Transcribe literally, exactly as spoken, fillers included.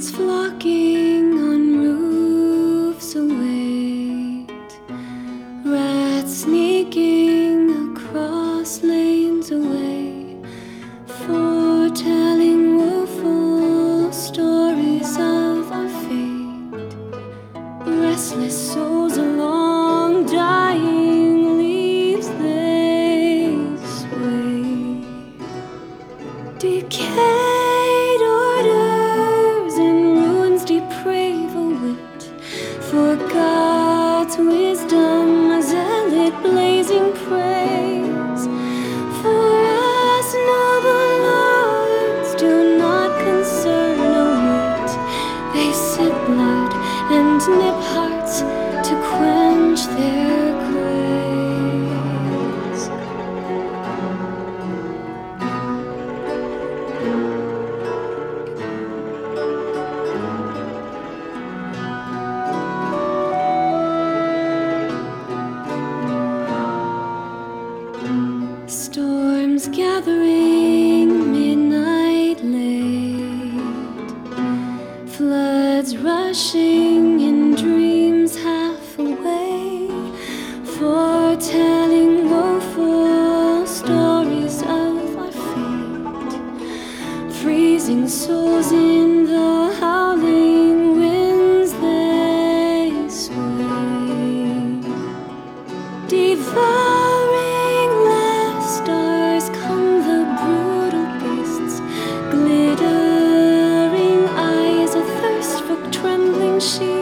Birds flocking on roofs await, rats sneaking across lanes away, foretelling woeful stories of our fate. Restless souls along dying leaves they sway. Decayed orders and ruins deprave a wit. For God's wisdom, a zealot blazing praise. For us noble lords do not concern a whit. They sip blood and nip hearts to quench their craze. Storms gathering midnight late, floods rushing in dreams half away, foretelling woeful stories of our fate. Freezing souls in the howling winds they sway. Devouring last stars come the brutal beasts, glittering eyes athirst for trembling sheep.